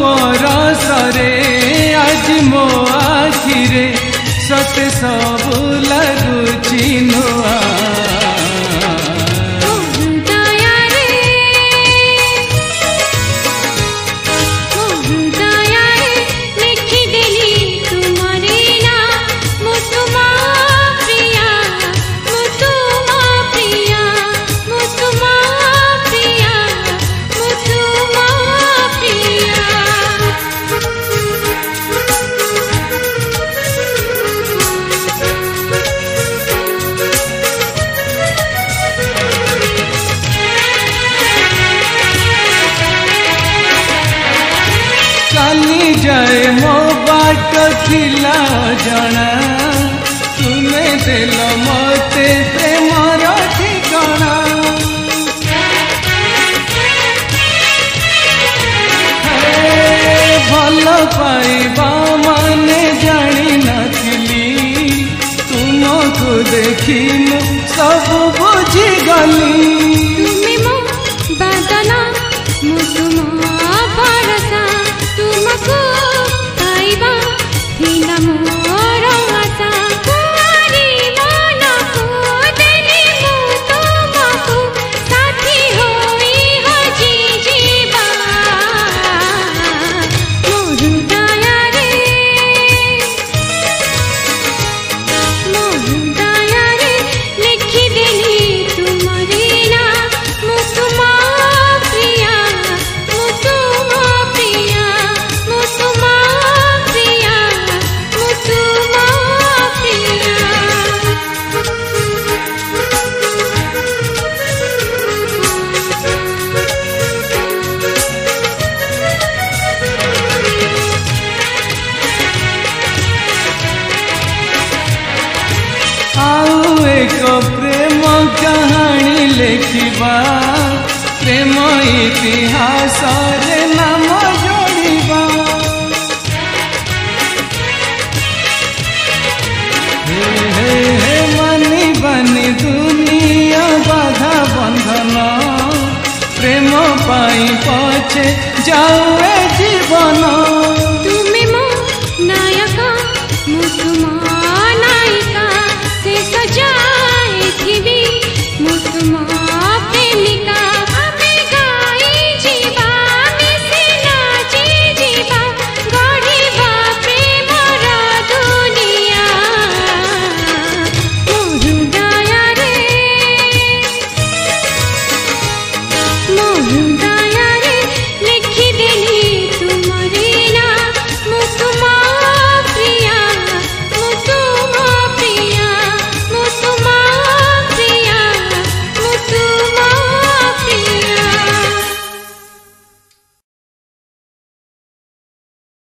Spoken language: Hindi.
परसरे आज मो आखिरे सते सब लगुची नुआ जाए मो बाट थिला जना तुम्हें देल मते प्रेमर ठिकाना भल पाइबा माने जानी नथिली तुमको देखी मु सब बुझी गली तुम्हें मो बादला मु तुम परसा तुमको पाइबा थिला मोर आशा कुआरी मन को देली मु तुमको साथी होई हजी जीवा मोर दया रे लिखि देली तुम्हारी ना मु तुम प्रिया मु तुम प्रिया मु तुम प्रिया मु तुम प्रिया आउ एक प्रेम कहानी लिखिबा प्रेम इतिहास रे नाम जोड़िबा हे हे मानी बानी दुनिया बाधा बंधन प्रेम पाई पछे जाऊ